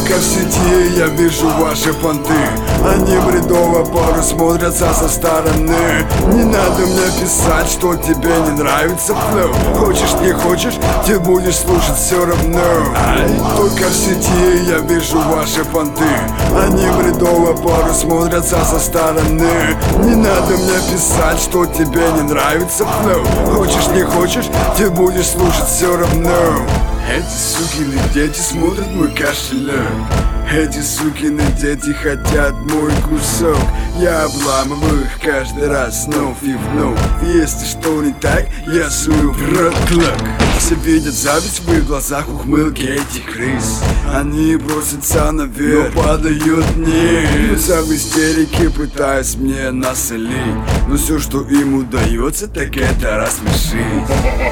Только в сети я вижу ваши понты. Они бредово порой смотрятся со стороны. Не надо мне писать, что тебе не нравится флоу. Хочешь, не хочешь, ты будешь слушать все равно. Только в сети я вижу ваши понты. Они бредово порой смотрятся со стороны. Не надо мне писать, что тебе не нравится флоу. Хочешь, не хочешь, ты будешь слушать все равно. Эти сукины дети смотрят мой кошелек. Эти сукины дети хотят мой кусок. Я обламываю их каждый раз вновь и вновь. Если что не так, я сую в рот клок. Все видят зависть в их глазах, ухмылки этих крыс. Они бросятся наверх, но падают вниз. Я в истерике пытаюсь мне насолить, но все, что им удается, так это рассмешить.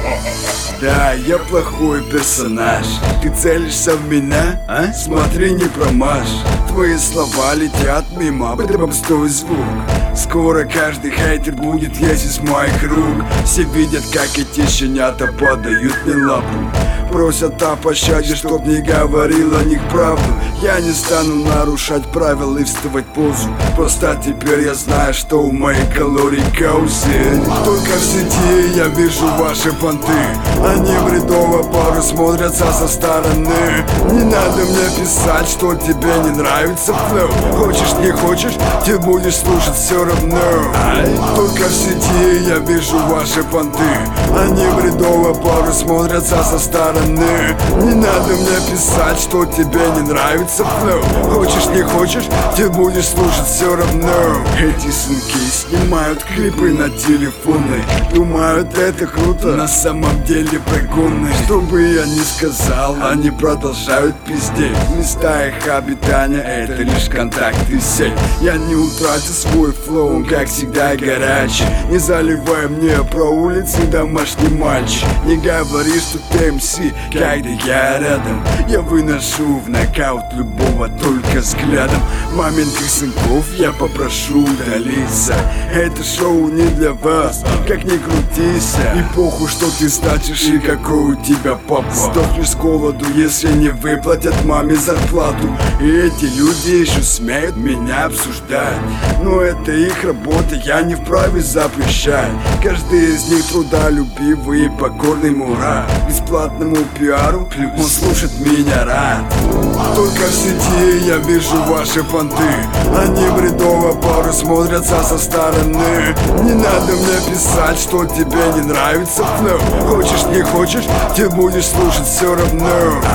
Да, я плохой персонаж. Ты целишься в меня, а? Смотри, не промажь. Твои слова летят мимо, потом стой звук. Скоро каждый хейтер будет лезть из моих рук. Все видят, как эти щенята подают мне лапу. Просят о пощаде, чтоб не говорил о них правду. Я не стану нарушать правила и вставать в позу. Просто теперь я знаю, что у моих калорий коусы. Только в сети я вижу ваши понты. Они бредово порой смотрятся со стороны. Не надо мне писать, что тебе не нравится флоу. Хочешь, не хочешь, ты будешь слушать все равно. Только в сети я вижу ваши понты. Они бредово порой смотрятся со стороны. Не надо мне писать, что тебе не нравится флоу. Хочешь, не хочешь, ты будешь слушать все равно. Эти сынки снимают клипы на телефоны. Думают, это круто, на самом деле прикольно. Что бы я ни сказал, они продолжают пиздеть. Места их обитания — это лишь контакт и сеть. Я не утратил свой флоу, он как всегда горячий. Не заливай мне про улицы, домашний мальчик. Не говори, что ты МС, когда я рядом. Я выношу в нокаут любого только взглядом. Маменьких сынков я попрошу удалиться. Это шоу не для вас, как ни крутись. И похуй, что ты значишь и какой у тебя папа. Сдохнешь с голоду, если не выплатят маме зарплату. И эти люди еще смеют меня обсуждать, но это их работа, я не вправе запрещать. Каждый из них трудолюбивый и покорный мурат. Бесплатному пиару он слушает меня рад. Только в сети я вижу ваши понты. Они бредово порой смотрятся со стороны. Не надо мне писать, что тебе не нравится флоу. Хочешь, не хочешь, ты будешь слушать все равно.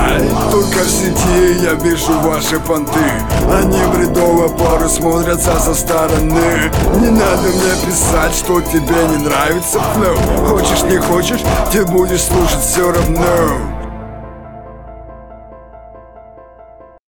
Только в сети я вижу ваши понты. Они бредово порой смотрятся со стороны. Не надо мне писать, что тебе не нравится флоу. Хочешь, не хочешь, ты будешь слушать все равно.